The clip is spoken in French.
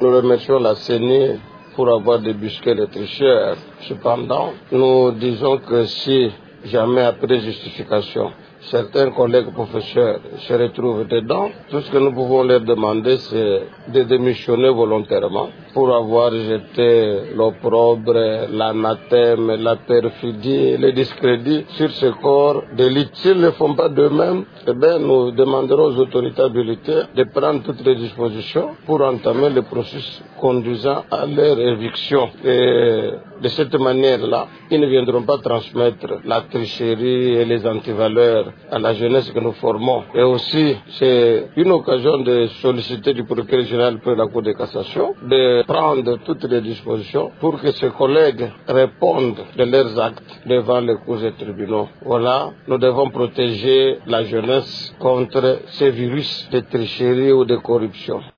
Nous remercions la CENI pour avoir débusqué les tricheurs. Cependant, nous disons que si jamais après justification, certains collègues professeurs se retrouvent dedans, tout ce que nous pouvons leur demander, c'est de démissionner volontairement pour avoir jeté l'opprobre, l'anathème, la perfidie, le discrédit sur ce corps d'élite. S'ils ne le font pas d'eux-mêmes, nous demanderons aux autorités habilitées de prendre toutes les dispositions pour entamer le processus conduisant à leur éviction. Et de cette manière-là, ils ne viendront pas transmettre la tricherie et les antivaleurs à la jeunesse que nous formons. Et aussi, c'est une occasion de solliciter du procureur général près de la Cour de cassation de prendre toutes les dispositions pour que ses collègues répondent de leurs actes devant les cours et tribunaux. Voilà, nous devons protéger la jeunesse contre ces virus de tricherie ou de corruption.